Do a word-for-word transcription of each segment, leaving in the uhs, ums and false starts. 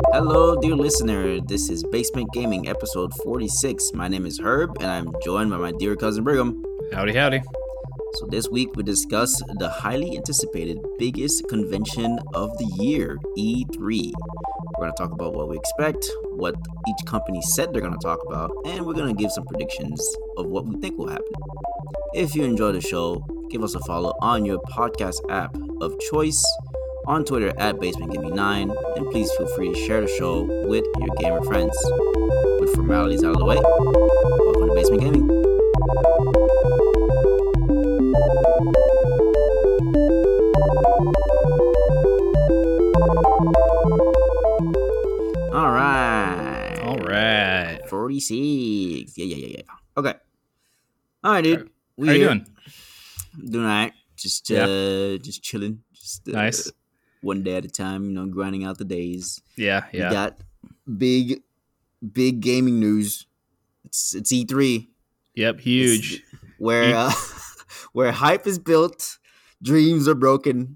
Hello, dear listener. This is Basement Gaming, episode forty-six. My name is Herb, and I'm joined by my dear cousin Brigham. Howdy, howdy. So this week we discuss the highly anticipated biggest convention of the year, E three. We're going to talk about what we expect, what each company said they're going to talk about, and we're going to give some predictions of what we think will happen. If you enjoy the show, give us a follow on your podcast app of choice, on Twitter at Basement Gaming nine, and please feel free to share the show with your gamer friends. With formalities out of the way, welcome to Basement Gaming. All right. All right. forty-six. Yeah, yeah, yeah, yeah. Okay. All right, dude. How are you doing? Doing all right. Just, uh, Yeah. just chilling. Just uh, Nice. One day at a time, you know, grinding out the days. Yeah, yeah. We got big, big gaming news. It's it's E three. Yep, huge. It's where uh, where hype is built, dreams are broken.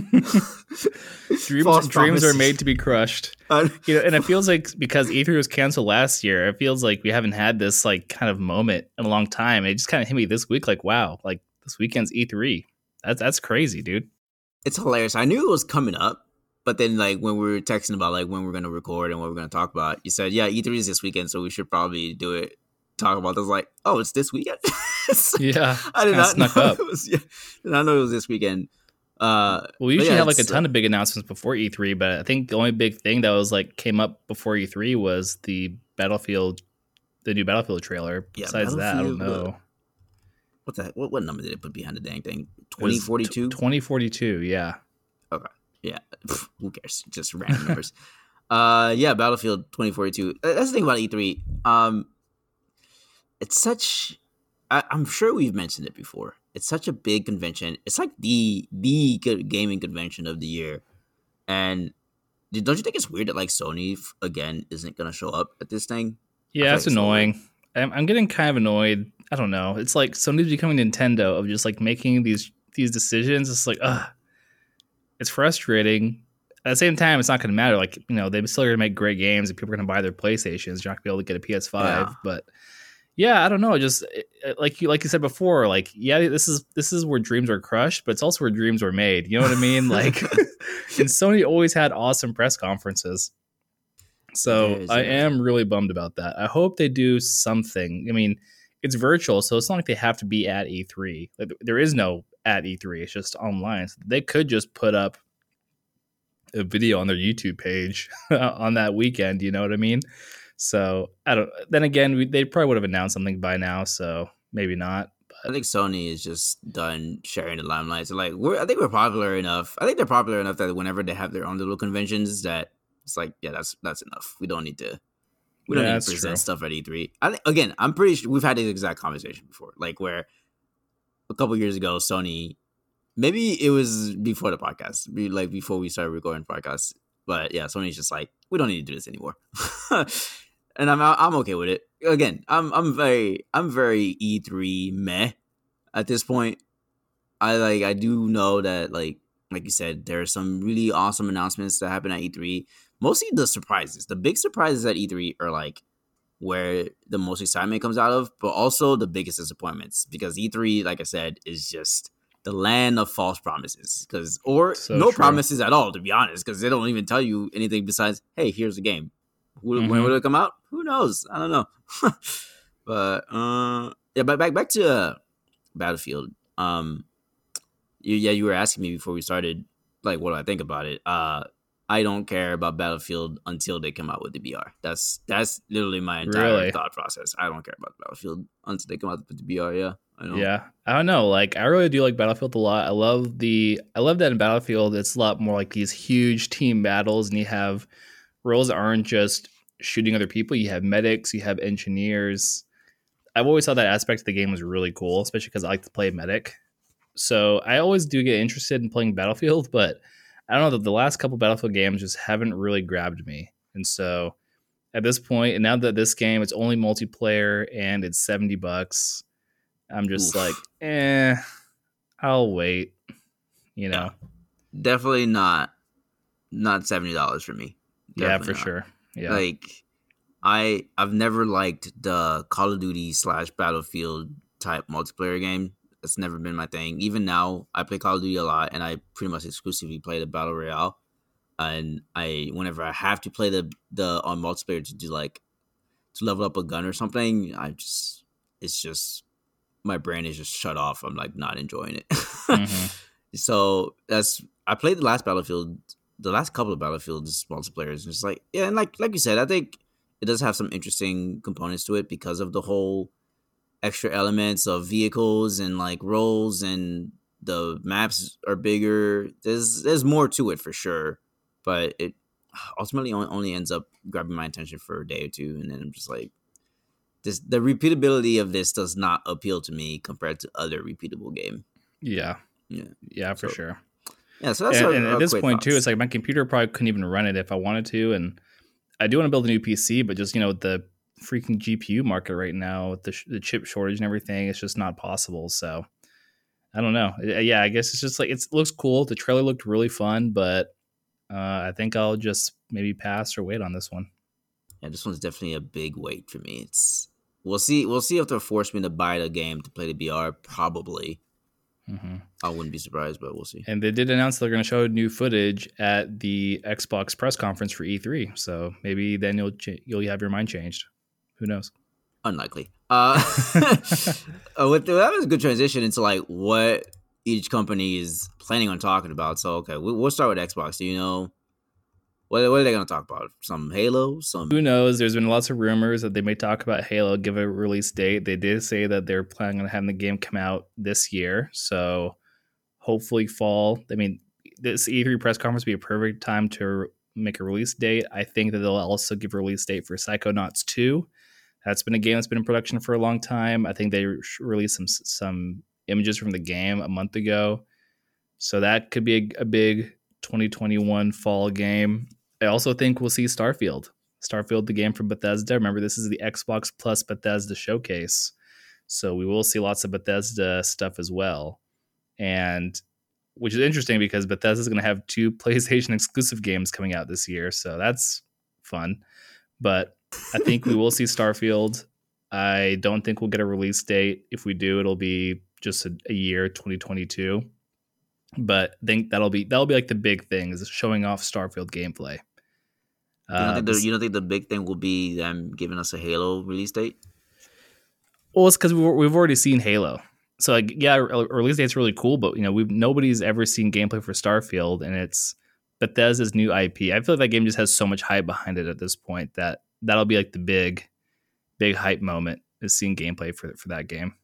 dreams False dreams promises. are made to be crushed. Uh, You know, and it feels like because E three was canceled last year, it feels like we haven't had this like kind of moment in a long time. It just kind of hit me this week, like, wow, like this weekend's E three. That's that's crazy, dude. It's hilarious. I knew it was coming up, but then like when we were texting about like when we're gonna record and what we're gonna talk about, you said, "Yeah, E three is this weekend, so we should probably do it." Talk about. This. I was like, "Oh, it's this weekend." Yeah, I did kinda not snuck know up. it was. Yeah, did not know it was this weekend. Uh, Well, we but usually yeah, have like a it's, ton of big announcements before E three, but I think the only big thing that was like came up before E three was the Battlefield, the new Battlefield trailer. Yeah, Besides that, I don't Battlefield, know. What the what, what number did it put behind the dang thing? Twenty forty two. twenty forty-two, yeah. Okay. Yeah. Pff, who cares? Just random numbers. Uh, yeah, Battlefield twenty forty-two. That's the thing about E three. Um, it's such. I, I'm sure we've mentioned it before. It's such a big convention. It's like the the g- gaming convention of the year. And don't you think it's weird that like Sony f- again isn't gonna show up at this thing? I Yeah, feel it's like so annoying. I'm, I'm getting kind of annoyed. I don't know. It's like Sony's becoming Nintendo of just like making these these decisions. It's like, ugh, it's frustrating. At the same time, it's not going to matter. Like, you know, they're still going to make great games and people are going to buy their PlayStations. You're not going to be able to get a P S five. Yeah. But yeah, I don't know. Just it- it- like you like you said before, like, yeah, this is this is where dreams are crushed, but it's also where dreams were made. You know what I mean? Like, and Sony always had awesome press conferences. So It is, I yeah. am really bummed about that. I hope they do something. I mean, it's virtual, so it's not like they have to be at E three. Like, there is no at E three. It's just online. So they could just put up a video on their YouTube page on that weekend. You know what I mean? So I don't. Then again, we, they probably would have announced something by now. So maybe not. I think Sony is just done sharing the limelight. So like, we're I think we're popular enough. I think they're popular enough that whenever they have their own little conventions, that it's like, yeah, that's that's enough. We don't need to. We don't Yeah, need that's to present true. stuff at E three. I think again, I'm pretty sure we've had this exact conversation before. Like where a couple years ago, Sony, maybe it was before the podcast, be- like before we started recording podcasts. But yeah, Sony's just like, we don't need to do this anymore, and I'm I'm okay with it. Again, I'm I'm very I'm very E three meh at this point. I like I do know that like like you said, there are some really awesome announcements that happen at E three. Mostly the surprises. The big surprises at E three are like where the most excitement comes out of, but also the biggest disappointments because E three, like I said, is just the land of false promises. Because or So no true. promises at all, to be honest, because they don't even tell you anything besides, "Hey, here's the game." Who, When Mhm. will it come out? Who knows? I don't know. But uh, yeah, but back back to uh, Battlefield. Um, you, yeah, you were asking me before we started, like, what do I think about it? Uh, I don't care about Battlefield until they come out with the B R. That's that's literally my entire Really? thought process. I don't care about Battlefield until they come out with the B R. Yeah, I know. Yeah, I don't know. Like, I really do like Battlefield a lot. I love the, I love that in Battlefield, it's a lot more like these huge team battles, and you have roles that aren't just shooting other people. You have medics, you have engineers. I've always thought that aspect of the game was really cool, especially because I like to play medic. So I always do get interested in playing Battlefield, but I don't know that the last couple Battlefield games just haven't really grabbed me. And so at this point, and now that this game it's only multiplayer and it's seventy bucks, I'm just Oof. like, eh, I'll wait. You know, Definitely not not seventy dollars for me. Yeah, Definitely for not. sure. Yeah. Like I I've never liked the Call of Duty slash Battlefield type multiplayer game. It's never been my thing. Even now, I play Call of Duty a lot, and I pretty much exclusively play the Battle Royale. And I, whenever I have to play the the on multiplayer to do like to level up a gun or something, I just it's just my brain is just shut off. I'm like not enjoying it. hmm So that's I played the last Battlefield, the last couple of Battlefields multiplayers. And it's like yeah, and like like you said, I think it does have some interesting components to it because of the whole extra elements of vehicles and like roles and the maps are bigger. There's there's more to it for sure, but it ultimately only, only ends up grabbing my attention for a day or two, and then I'm just like, this the repeatability of this does not appeal to me compared to other repeatable game. Yeah. Yeah, Yeah, for so sure. yeah, so that's And, a, and at a this quick point too, thoughts. it's like my computer probably couldn't even run it if I wanted to. And I do want to build a new P C, but just, you know, with the freaking G P U market right now, with the, sh- the chip shortage and everything, it's just not possible. So I don't know. Uh, Yeah, I guess it's just like it's, it looks cool. The trailer looked really fun, but uh, I think I'll just maybe pass or wait on this one. Yeah, this one's definitely a big wait for me. It's we'll see we'll see if they'll force me to buy the game to play the B R. Probably, hmm I wouldn't be surprised, but we'll see. And they did announce they're going to show new footage at the Xbox press conference for E three. So maybe then you'll ch- you'll have your mind changed. Who knows? Unlikely. Uh, uh, with that was a good transition into like what each company is planning on talking about. So okay, we, we'll start with Xbox. Do you know what what are they going to talk about? Some Halo, some Who knows? There's been lots of rumors that they may talk about Halo, give a release date. They did say that they're planning on having the game come out this year. So hopefully fall. I mean, this E three press conference would be a perfect time to make a release date. I think that they'll also give a release date for Psychonauts two. That's been a game that's been in production for a long time. I think they released some some images from the game a month ago. So that could be a, a big twenty twenty-one fall game. I also think we'll see Starfield. Starfield, the game from Bethesda. Remember, this is the Xbox Plus Bethesda showcase. So we will see lots of Bethesda stuff as well. And which is interesting because Bethesda is going to have two PlayStation exclusive games coming out this year. So that's fun. But I think we will see Starfield. I don't think we'll get a release date. If we do, it'll be just a, a year, twenty twenty-two. But I think that'll be that'll be like the big thing is showing off Starfield gameplay. You don't Uh, think the you don't think the big thing will be them giving us a Halo release date? well, it's because we've, we've already seen Halo. So like, yeah, a release date's really cool, but you know, we've nobody's ever seen gameplay for Starfield, and it's Bethesda's new I P. I feel like that game just has so much hype behind it at this point that that'll be like the big, big hype moment is seeing gameplay for for that game.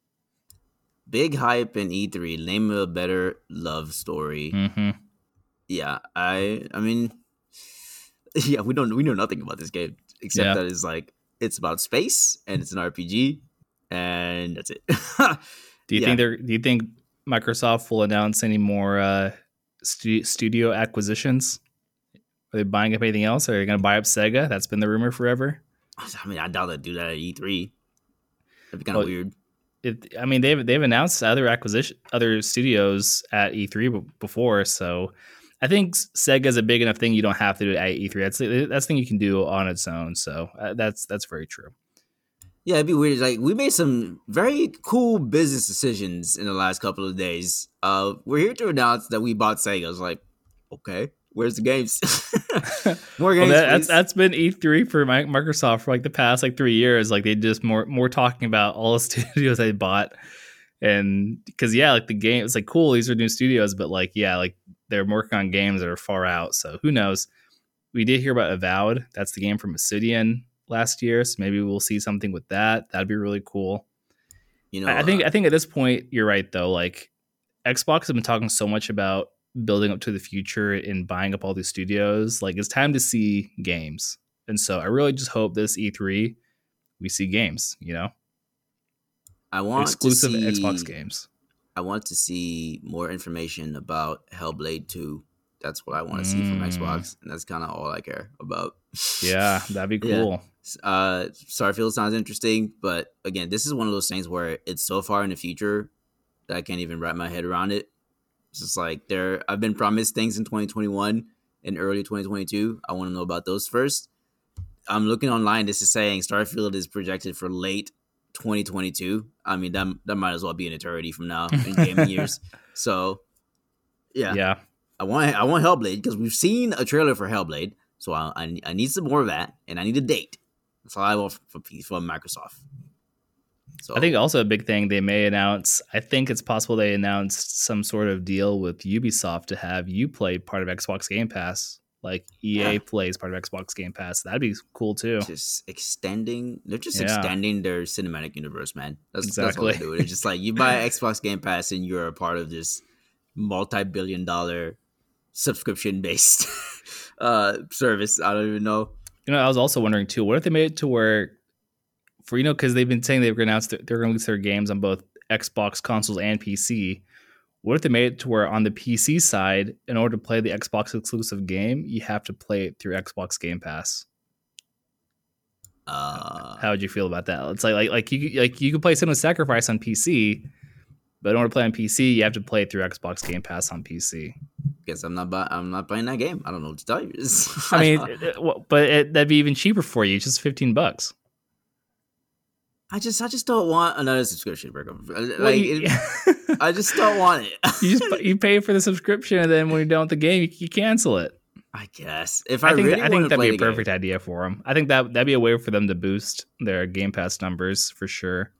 Big hype in E three. Name a better love story. Mm-hmm. Yeah, I I mean, yeah, we don't we know nothing about this game except Yeah. that it's like it's about space and it's an R P G and that's it. Do you Yeah. think they're? Do you think Microsoft will announce any more uh, stu- studio acquisitions? Are they buying up anything else? Are they going to buy up Sega? That's been the rumor forever. I mean, I doubt they'd do that at E three. That'd be kind of Well, weird. It, I mean, they've they've announced other acquisition, other studios at E three before, so I think Sega's a big enough thing. You don't have to do it at E three. That's that's thing you can do on its own. So uh, that's that's very true. Yeah, it'd be weird. Like we made some very cool business decisions in the last couple of days. Uh, we're here to announce that we bought Sega. I was like, okay, where's the games? More games, well, that, that's please. that's been E three for Microsoft for like the past like three years. Like they just more more talking about all the studios they bought, and because yeah, like the game, it's like cool. These are new studios, but like yeah, like they're working on games that are far out. So who knows? We did hear about Avowed. That's the game from Obsidian last year, so maybe we'll see something with that. That'd be really cool. You know, I I think uh, I think at this point you're right though. Like Xbox has been talking so much about building up to the future and buying up all these studios. Like it's time to see games, and so I really just hope this E three we see games. You know, I want exclusive to see, Xbox games. I want to see more information about Hellblade two. That's what I want to see from Mm, Xbox, and that's kind of all I care about. yeah, that'd be Yeah. cool. Uh, Starfield sounds interesting, but again, this is one of those things where it's so far in the future that I can't even wrap my head around it. It's just like there, I've been promised things in twenty twenty-one, in early twenty twenty-two. I want to know about those first. I'm looking online. This is saying Starfield is projected for late twenty twenty-two. I mean, that that might as well be an eternity from now in gaming years. So, yeah, Yeah. I want I want Hellblade because we've seen a trailer for Hellblade. So I, I I need some more of that, and I need a date. That's all I want for, for Microsoft. So I think also a big thing they may announce, I think it's possible they announced some sort of deal with Ubisoft to have Uplay part of Xbox Game Pass. Like E A Yeah. plays part of Xbox Game Pass. That'd be cool too. just extending, they're just Yeah. extending their cinematic universe, man. That's, Exactly. that's what they're doing. It's just like you buy Xbox Game Pass and you're a part of this multi-billion dollar subscription-based uh, service. I don't even know. You know, I was also wondering too, what if they made it to where, for, you know, because they've been saying they were going to announce that they're going to release their games on both Xbox consoles and P C. What if they made it to where on the P C side, in order to play the Xbox exclusive game, you have to play it through Xbox Game Pass? Uh, How would you feel about that? It's like like like you like you can play Cinema Sacrifice on P C, but in order to play on P C, you have to play it through Xbox Game Pass on P C. guess I'm not. Bu- I'm not playing that game. I don't know what to tell you. I mean, it, it, well, but it, that'd be even cheaper for you. It's just fifteen bucks. I just, I just don't want another subscription. Like, Well, you, it, I just don't want it. you just you pay for the subscription, and then when you're done with the game, you, you cancel it. I guess if I, I think really I think want to that'd play be a the perfect game, idea for them. I think that that'd be a way for them to boost their Game Pass numbers for sure.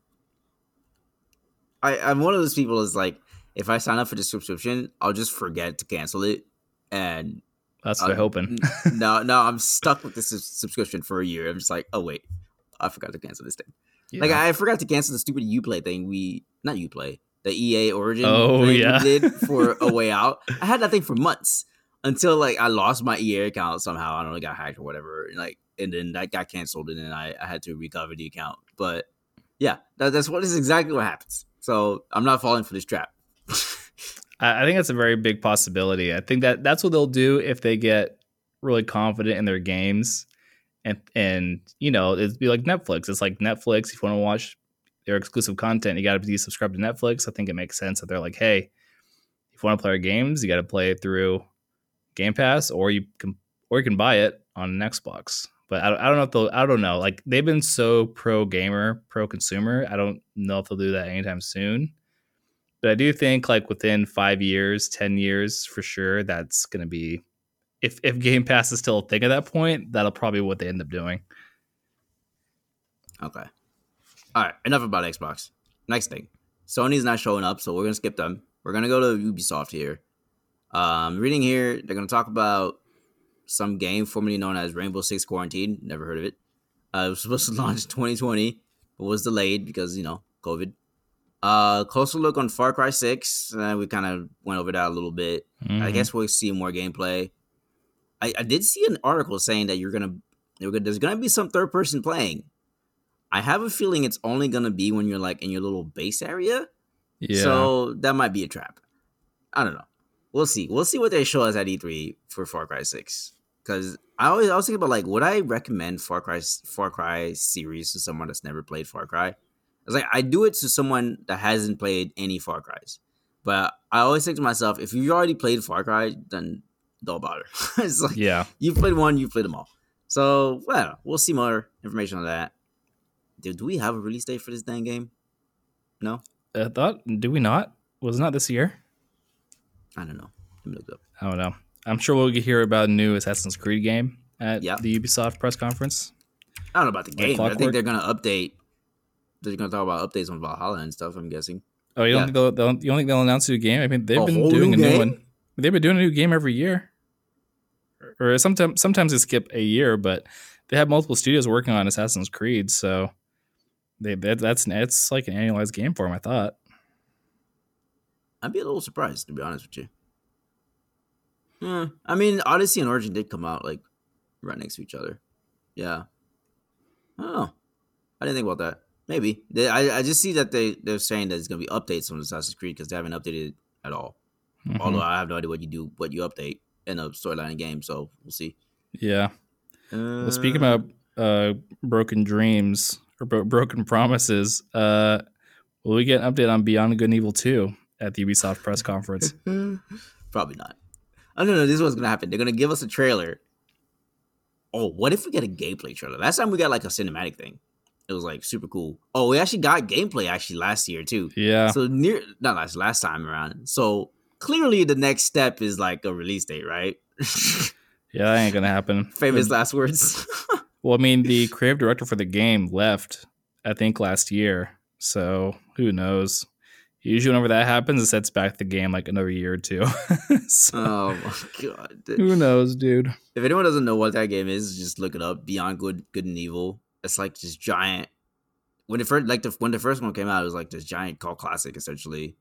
I, I'm one of those people is like, if I sign up for the subscription, I'll just forget to cancel it, and That's what uh, they're hoping. no, no, I'm stuck with this sus- subscription for a year. I'm just like, oh wait, I forgot to cancel this thing. Yeah. Like I forgot to cancel the stupid Uplay thing. We not Uplay, the E A Origin Oh, thing yeah. we did for A Way Out. I had that thing for months until like I lost my E A account somehow. I don't know, it got hacked or whatever. And, like, and then that got canceled, and then I, I had to recover the account. But yeah, that, that's what is exactly what happens. So I'm not falling for this trap. I I think that's a very big possibility. I think that that's what they'll do if they get really confident in their games, and and you know, it'd be like Netflix. It's like Netflix. If you want to watch their exclusive content, you got to be subscribed to Netflix. I think it makes sense that they're like, hey, if you want to play our games, you got to play it through Game Pass, or you can or you can buy it on an Xbox. But I don't, I don't know if they'll. I don't know. Like they've been so pro gamer, pro consumer. I don't know if they'll do that anytime soon. But I do think like within five years, ten years for sure, that's going to be, if if Game Pass is still a thing at that point, that'll probably be what they end up doing. Okay. All right. Enough about Xbox. Next thing. Sony's not showing up, so we're going to skip them. We're going to go to Ubisoft here. Um, reading here, they're going to talk about some game formerly known as Rainbow Six Quarantine. Never heard of it. Uh, it was supposed to launch in twenty twenty, but was delayed because, you know, COVID. Uh, closer look on Far Cry six. Uh, we kind of went over that a little bit. Mhm. I guess we'll see more gameplay. I, I did see an article saying that you're gonna, you're gonna there's gonna be some third person playing. I have a feeling it's only gonna be when you're like in your little base area. Yeah. So that might be a trap. I don't know. We'll see. We'll see what they show us at E three for Far Cry six. Because I always I was thinking about like, would I recommend Far Cry Far Cry series to someone that's never played Far Cry? I was like, I do it to someone that hasn't played any Far Cries. But I always think to myself, if you've already played Far Cry, then don't bother. It's like, yeah. you've played one, you've played them all. So, well, we'll see more information on that. Dude, do we have a release date for this dang game? No? I thought, do we not? Was it not this year? I don't know. Let me look it up. I don't know. I'm sure we'll hear about a new Assassin's Creed game at Yeah. the Ubisoft press conference. I don't know about the Like game. but I think Clockwork? they're going to update. They're going to talk about updates on Valhalla and stuff, I'm guessing. Oh, you don't Yeah. think they'll, they'll you don't think they'll announce a new game? I mean, they've A been whole doing new a new game? one. They've been doing a new game every year, or sometimes sometimes they skip a year, but they have multiple studios working on Assassin's Creed, so they that, that's it's like an annualized game for them. I thought. I'd be a little surprised, to be honest with you. Hmm. I mean, Odyssey and Origin did come out, like, right next to each other. Yeah. I don't know. I didn't think about that. Maybe. They, I, I just see that they, they're saying that it's going to be updates on Assassin's Creed because they haven't updated it at all. Mhm. Although I have no idea what you do, what you update in a storyline game, so we'll see. Yeah. Uh, Well, speaking about uh, broken dreams or bro- broken promises, uh, will we get an update on Beyond Good and Evil two at the Ubisoft press conference? Probably not. I don't know. This is what's gonna happen. They're gonna give us a trailer. Oh, what if we get a gameplay trailer? Last time we got like a cinematic thing. It was like super cool. Oh, we actually got gameplay actually last year too. Yeah. So near not last last time around. So clearly the next step is like a release date, right? Yeah, that ain't gonna happen. Famous last words. Well, I mean, the creative director for the game left, I think, last year. So who knows? Usually, whenever that happens, it sets back the game like another year or two. So, Oh my god! who knows, dude? If anyone doesn't know what that game is, just look it up. Beyond Good, Good and Evil. It's like this giant. When it first, like the when the first one came out, it was like this giant cult classic, essentially.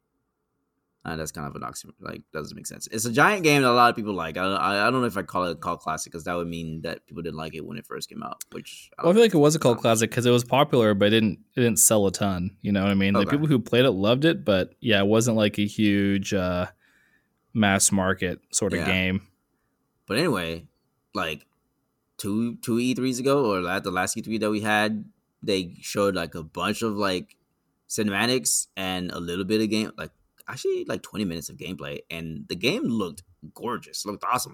Uh, that's kind of an oxymoron. Like, doesn't make sense. It's a giant game that a lot of people like. I I, I don't know if I call it a cult classic because that would mean that people didn't like it when it first came out. Which I, well, I feel like it was a cult classic because it was popular, but it didn't it didn't sell a ton. You know what I mean? Like Okay. people who played it loved it, but yeah, it wasn't like a huge uh, mass market sort of Yeah. game. But anyway, like two two E threes ago, or at the last E three that we had, they showed like a bunch of like cinematics and a little bit of game, like actually like twenty minutes of gameplay, and the game looked gorgeous, looked awesome,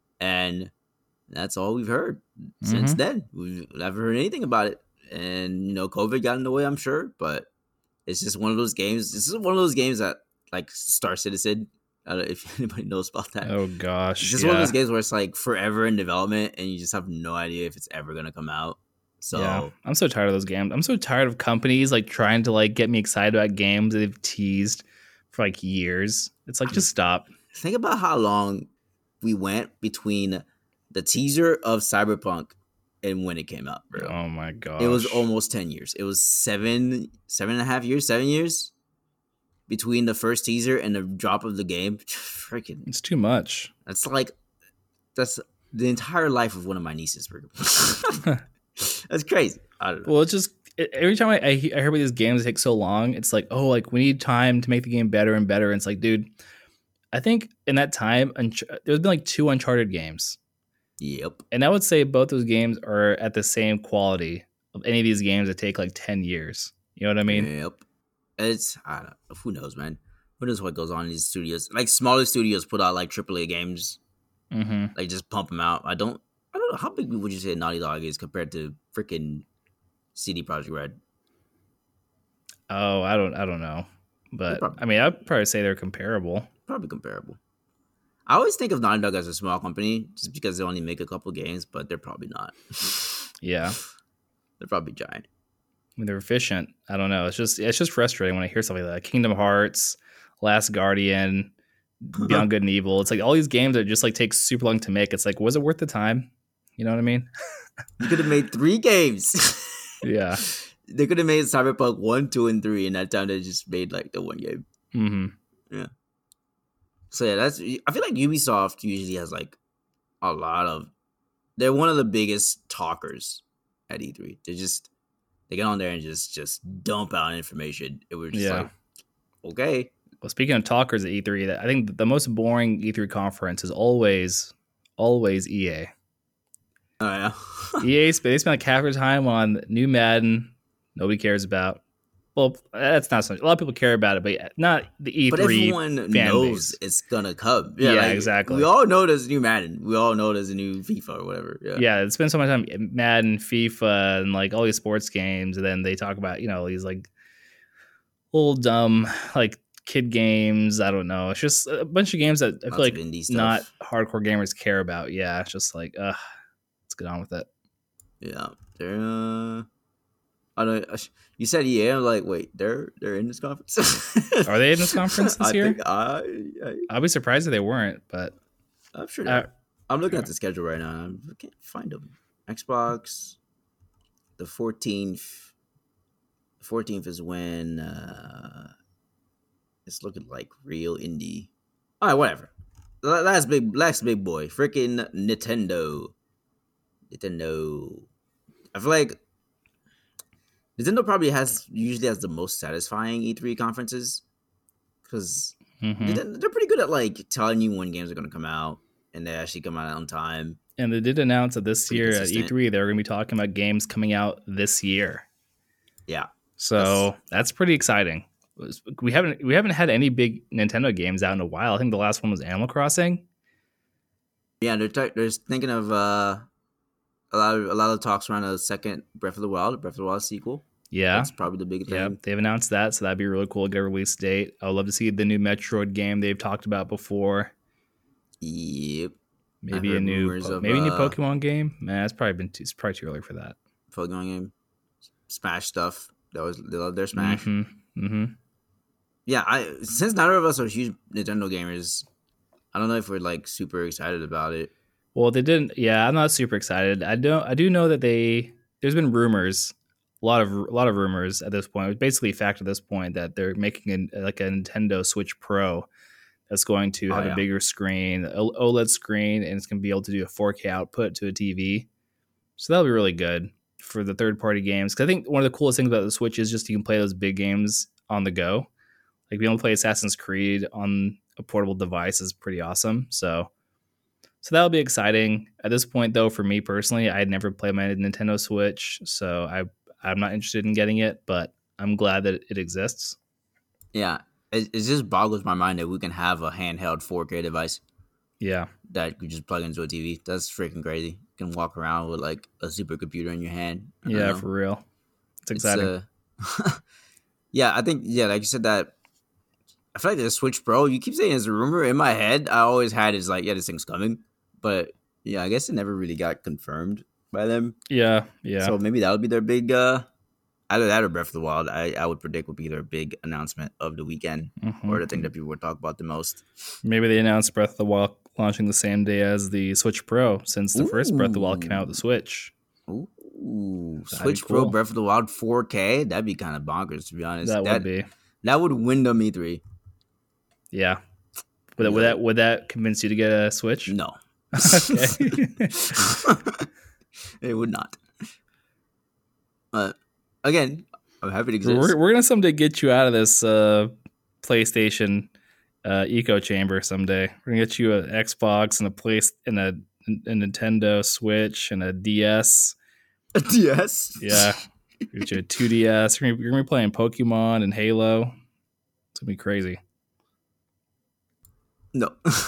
and that's all we've heard since Mhm. then. We've never heard anything about it, and you know, COVID got in the way, I'm sure, but it's just one of those games. This is one of those games that like Star Citizen. I don't know if anybody knows about that. Oh gosh, It's just yeah. one of those games where it's like forever in development and you just have no idea if it's ever gonna come out. So Yeah, I'm so tired of those games. I'm so tired of companies like trying to like get me excited about games that they've teased for like years. It's like just stop. think about how long we went between the teaser of Cyberpunk and when it came out, bro. Oh my gosh, It was almost ten years. It was seven, seven and a half years, seven years between the first teaser and the drop of the game. Freaking, It's too much. that's like that's the entire life of one of my nieces, bro. That's crazy. I don't know. Well, it's just it- every time I, I, he- I hear about these games that take so long, it's like, oh, like we need time to make the game better and better. And it's like, dude, I think in that time, Unch- there's been like two Uncharted games. Yep. And I would say both those games are at the same quality of any of these games that take like ten years. You know what I mean? Yep. It's I don't know. Who knows, man. Who knows what goes on in these studios? Like smaller studios put out like triple A games, Mm-hmm. like just pump them out. I don't. I don't know how big would you say Naughty Dog is compared to freaking C D Projekt Red. Oh, I don't, I don't know, but probably- I mean, I'd probably say they're comparable. Probably comparable. I always think of Naughty Dog as a small company just because they only make a couple games, but they're probably not. Yeah, They're probably giant. I mean, they're efficient. I don't know. It's just, it's just frustrating when I hear something like that. Kingdom Hearts, Last Guardian, Beyond Good and Evil. It's like all these games that just like take super long to make. It's like, was it worth the time? You know what I mean? You could have made three games. Yeah. They could have made Cyberpunk one, two, and three, and that time they just made like the one game. Mm-hmm. So yeah, that's. I feel like Ubisoft usually has like a lot of. They're one of the biggest talkers at E three. They just they get on there and just just dump out information. It was just Yeah. like, okay, Well, speaking of talkers at E three, that I think the most boring E three conference is always, always E A. oh yeah, E A, sp- they spend like half their time on new Madden, nobody cares about. Well, that's not something a lot of people care about it, but not the E but three. everyone fan knows base. it's gonna come. Yeah, exactly. We all know there's a new Madden. We all know there's a new FIFA or whatever. Yeah, Yeah, it's been so much time Madden, FIFA, and like all these sports games, and then they talk about you know these like little dumb like kid games. I don't know. It's just a bunch of games that I Lots feel like of indie stuff. not hardcore gamers care about. Yeah, it's just like, uh, let's get on with it. Yeah, they're. Uh, I don't. uh, You said E A. I'm like, wait, they're they're in this conference. Are they in this conference this I year? Think I, I, I'll be surprised if they weren't, but I'm sure. Uh, they are. I'm looking at the schedule right now. I can't find them. Xbox, the fourteenth. The fourteenth is when uh, it's looking like real indie. All right, whatever. La- Last big, last big boy, freaking Nintendo. Nintendo. I feel like Nintendo probably has usually has the most satisfying E three conferences because mhm. they're, they're pretty good at like telling you when games are going to come out and they actually come out on time. And they did announce that this Pretty year at consistent. E three they're going to be talking about games coming out this year. Yeah, So that's pretty exciting. We haven't we haven't had any big Nintendo games out in a while. I think the last one was Animal Crossing. Yeah, they're t- they're thinking of uh, a lot of a lot of talks around a second Breath of the Wild, Breath of the Wild sequel. Yeah. That's probably the big Yeah, thing. they've announced that, so that'd be really cool to get a release date. I would love to see the new Metroid game they've talked about before. Yep. Maybe a new, po- of, maybe a new uh, Pokemon game. Man, it's probably been too, it's probably too early for that. Pokemon game, Smash stuff. That was they love their Smash. Mm-hmm. Mm-hmm. Yeah, I since neither of us are huge Nintendo gamers, I don't know if we're like super excited about it. Well, they didn't. Yeah, I'm not super excited. I don't. I do know that they. There's been rumors, a lot of a lot of rumors at this point. It's basically a fact at this point that they're making a, like a Nintendo Switch Pro that's going to Oh, have yeah. a bigger screen, a OLED screen, and it's going to be able to do a four K output to a T V. So that'll be really good for the third party games. Because I think one of the coolest things about the Switch is just you can play those big games on the go. Like being able to play Assassin's Creed on a portable device is pretty awesome. So. So that'll be exciting. At this point, though, for me personally, I had never played my Nintendo Switch, so I I'm not interested in getting it. But I'm glad that it exists. Yeah, it, it just boggles my mind that we can have a handheld four K device Yeah, that you just plug into a T V. That's freaking crazy. You can walk around with like a supercomputer in your hand. I don't yeah, know. for real. It's exciting. It's, uh, yeah, I think yeah, like you said that. I feel like the Switch Pro. You keep saying it's a rumor. In my head, I always had is like, yeah, this thing's coming. But yeah, I guess it never really got confirmed by them. yeah, yeah. So maybe that would be their big, uh, either that or Breath of the Wild. I, I would predict would be their big announcement of the weekend, Mhm. or the thing that people would talk about the most. Maybe they announced Breath of the Wild launching the same day as the Switch Pro, since the first Breath of the Wild came out with the Switch. Ooh, That'd Switch be Pro cool. Breath of the Wild four K. That'd be kind of bonkers, to be honest. That, that would be. that would win them E three. Yeah. Would, that, would that would that convince you to get a Switch? No. Okay. It would not. But again, I'm happy to exist. We're, we're gonna someday get you out of this uh, PlayStation uh, echo chamber. Someday we're gonna get you an Xbox and a place and a, a Nintendo Switch and a D S. A D S. Yeah, get you a two D S. You're gonna, you're gonna be playing Pokemon and Halo. It's gonna be crazy. No.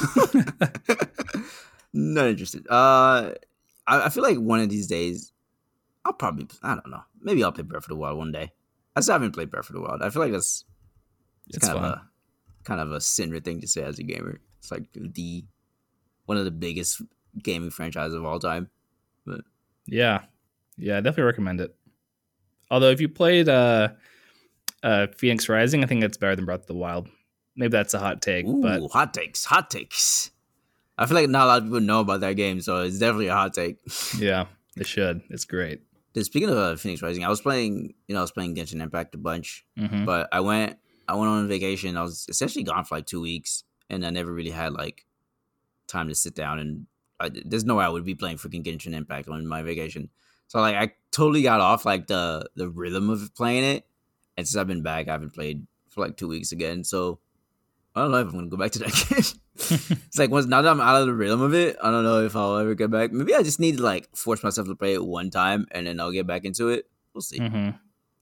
Not interested. Uh, I, I feel like one of these days, I'll probably, I don't know, maybe I'll play Breath of the Wild one day. I still haven't played Breath of the Wild. I feel like that's it's, It's kind fun. of a kind of a sinner thing to say as a gamer. It's like the one of the biggest gaming franchises of all time. But Yeah, yeah, I definitely recommend it. Although if you played uh, uh, Phoenix Rising, I think that's better than Breath of the Wild. Maybe that's a hot take, ooh, but hot takes, hot takes. I feel like not a lot of people know about that game, so it's definitely a hot take. yeah, it should. It's great. Dude, speaking of uh, Phoenix Rising, I was playing, you know, I was playing Genshin Impact a bunch, Mm-hmm. but I went, I went on vacation. I was essentially gone for like two weeks, and I never really had like time to sit down and. I, there's no way I would be playing freaking Genshin Impact on my vacation. So like, I totally got off like the the rhythm of playing it, and since I've been back, I haven't played for like two weeks again. So I don't know if I'm gonna go back to that game. It's like once now that I'm out of the rhythm of it, I don't know if I'll ever get back. Maybe I just need to like force myself to play it one time, and then I'll get back into it. We'll see. Mm-hmm.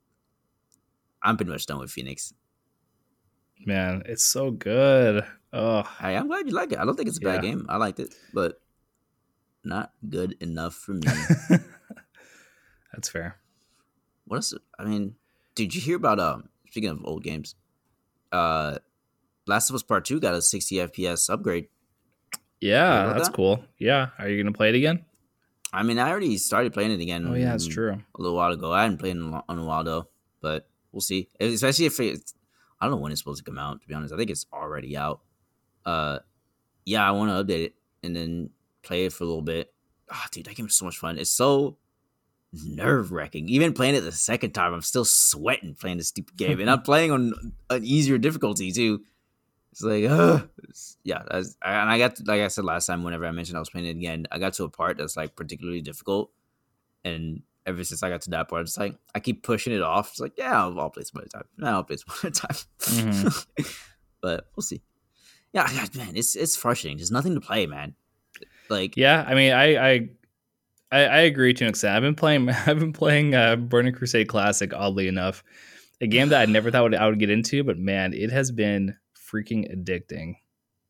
I'm pretty much done with Phoenix. Man, it's so good. Oh, Hey, I'm glad you like it. I don't think it's a bad Yeah. game. I liked it, but not good enough for me. that's fair. What else? I mean, did you hear about um? Speaking of old games, uh, Last of Us Part Two got a sixty F P S upgrade. Yeah, about that's that? cool. Yeah, are you gonna play it again? I mean, I already started playing it again. Oh yeah, that's mm, true. A little while ago. I hadn't played in a, lo- in a while though, but we'll see. Especially if it's, I don't know when it's supposed to come out. To be honest, I think it's already out. Uh, yeah, I want to update it and then play it for a little bit. Ah, dude, that game is so much fun. It's so nerve wracking. Even playing it the second time, I'm still sweating playing this stupid game, and I'm playing on an easier difficulty too. It's like, uh, yeah. That's, and I got to, like I said last time, whenever I mentioned I was playing it again, I got to a part that's like particularly difficult, and ever since I got to that part, it's like I keep pushing it off. It's like, yeah, I'll, I'll play some other time. No, I'll play some other time. Mm-hmm. But we'll see. Yeah, man, it's it's frustrating. There's nothing to play, man. Like, Yeah, I mean, I, I, I, I agree to an extent. I've been playing, I've been playing uh, Burning Crusade Classic. Oddly enough, a game that I never thought would, I would get into, but man, it has been freaking addicting.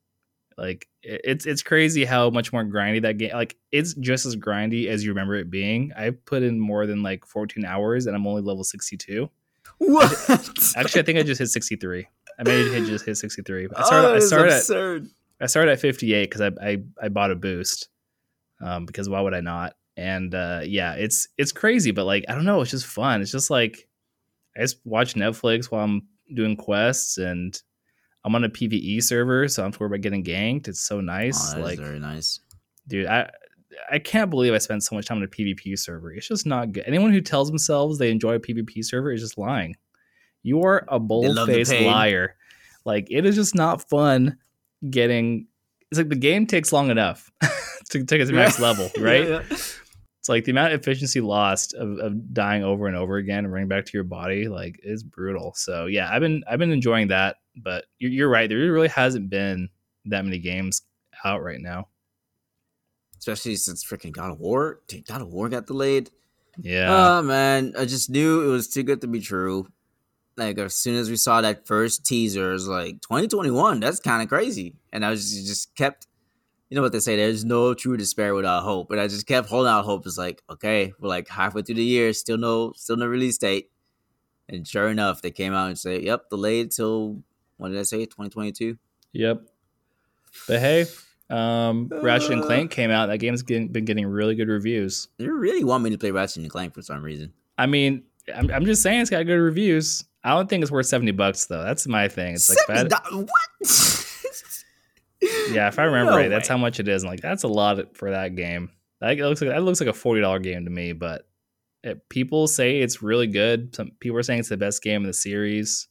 Like it's it's crazy how much more grindy that game. Like it's just as grindy as you remember it being. I put in more than like fourteen hours, and I'm only level sixty-two. What? Actually, I think I just hit sixty-three. I may have just hit sixty-three. I Oh, started. that I is started. absurd. At, I started at fifty-eight because I, I I bought a boost. Um, because why would I not? And uh, yeah, it's it's crazy, but like I don't know, it's just fun. It's just like I just watch Netflix while I'm doing quests, and I'm on a PvE server, so I'm worried about getting ganked. It's so nice. Oh, that like, is very nice. Dude, I I can't believe I spent so much time on a PvP server. It's just not good. Anyone who tells themselves they enjoy a PvP server is just lying. You are a bold-faced liar. Like, it is just not fun getting... It's like the game takes long enough to take it to max level, right? Yeah, yeah. It's like the amount of efficiency lost of, of dying over and over again and running back to your body, like, is brutal. So, yeah, I've been I've been enjoying that. But you're, you're right. There really hasn't been that many games out right now. Especially since freaking God of War. Dude, God of War got delayed. Yeah. Oh, man. I just knew it was too good to be true. Like, as soon as we saw that first teaser, it was like, twenty twenty-one, that's kind of crazy. And I was just, just kept, you know what they say, there's no true despair without hope. But I just kept holding out hope. It's like, okay, we're like halfway through the year, still no, still no release date. And sure enough, they came out and said, yep, delayed till, what did I say, twenty twenty-two? Yep. But hey, um, uh, Ratchet and Clank came out. That game's getting, been getting really good reviews. You really want me to play Ratchet and Clank for some reason. I mean, I'm, I'm just saying it's got good reviews. I don't think it's worth seventy bucks though. That's my thing. It's like seventy dollars What? Yeah, if I remember no right, way. That's how much it is. And like, that's a lot for that game. That looks like that looks like a forty dollars game to me. But it, people say it's really good. Some people are saying it's the best game in the series.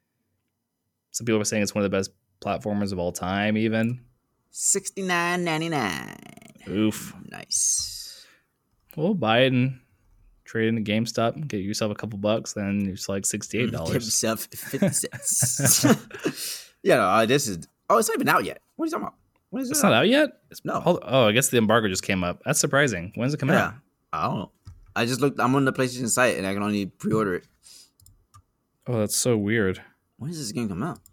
Some people are saying it's one of the best platformers of all time. Even sixty-nine ninety-nine. Oof, nice. Well, buy it and trade into GameStop, get yourself a couple bucks, then it's like sixty-eight dollars. Give yourself fifty cents. Yeah, no, uh, this is... Oh, it's not even out yet. What are you talking about? When is it it's out? not out yet? It's, no. Hold, oh, I guess the embargo just came up. That's surprising. When's it coming yeah. out? I don't know. I just looked... I'm on the PlayStation site, and I can only pre-order it. Oh, that's so weird. When does this game come out?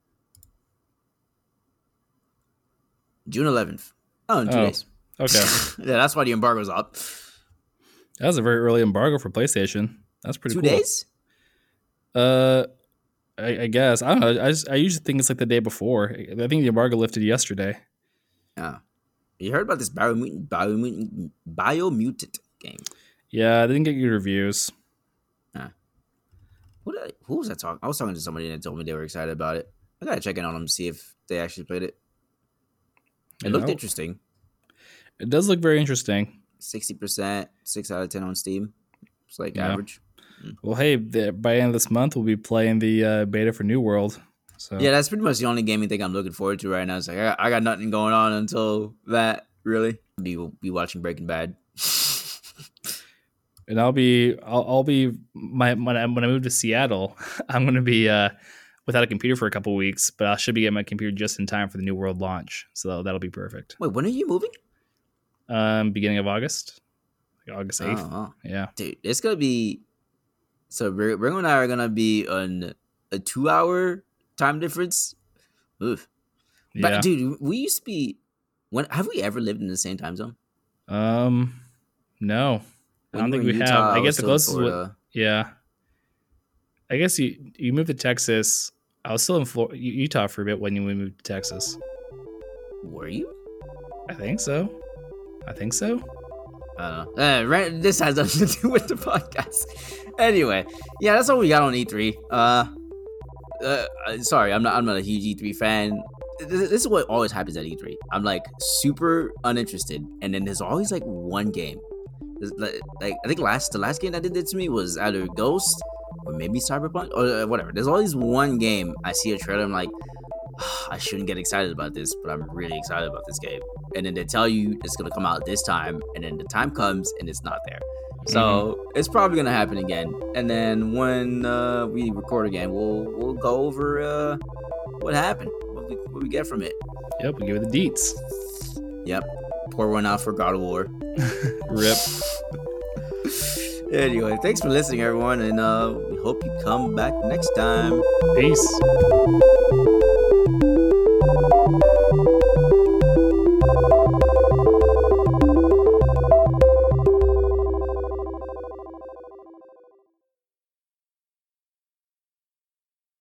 June eleventh. Oh, in two oh, days. Okay. Yeah, that's why the embargo's up. That was a very early embargo for PlayStation. That's pretty Two cool. Two days? Uh, I, I guess. I don't know. I just, I usually think it's like the day before. I think the embargo lifted yesterday. Yeah. You heard about this Biomutant, Biomutant, Biomutant game? Yeah, I didn't get good reviews. Yeah. Who, did I, who was I talking? I was talking to somebody that told me they were excited about it. I gotta check in on them to see if they actually played it. It You looked know? interesting. It does look very interesting. sixty percent, six out of ten on Steam. It's like Yeah. average. Well, hey, the, by the end of this month, we'll be playing the uh, beta for New World. So Yeah, that's pretty much the only gaming thing I'm looking forward to right now. It's like, I got, I got nothing going on until that, really. Be, be watching Breaking Bad. And I'll be, I'll, I'll be, my when I, when I move to Seattle, I'm going to be uh, without a computer for a couple weeks, but I should be getting my computer just in time for the New World launch. So that'll, that'll be perfect. Wait, when are you moving? Um, beginning of August, like August eighth. Oh, oh. Yeah. Dude, it's going to be... So Ringo and I are going to be on a two-hour time difference. Oof. But, Yeah. dude, we used to be... When Have we ever lived in the same time zone? Um, no, I When don't think were we in have. Utah, I was guess the still in closest, was, Florida. yeah. I guess you you moved to Texas. I was still in Flor- Utah for a bit when you moved to Texas. Were you? I think so. I think so. I don't know. Uh, right, this has nothing to do with the podcast. Anyway, yeah, that's all we got on E three. Uh, uh, sorry, I'm not. I'm not a huge E three fan. This, this is what always happens at E three. I'm like super uninterested, and then there's always like one game. There's, Like, like I think last the last game that did it to me was either Ghost or maybe Cyberpunk or uh, whatever. There's always one game I see a trailer. I'm like, I shouldn't get excited about this, but I'm really excited about this game. And then they tell you it's gonna come out this time, and then the time comes and it's not there. So mm-hmm. It's probably gonna happen again. And then when uh, we record again, we'll we'll go over uh, what happened, what we, what we get from it. Yep, we give it the deets. Yep, pour one out for God of War. Rip. Anyway, thanks for listening, everyone, and uh, we hope you come back next time. Peace.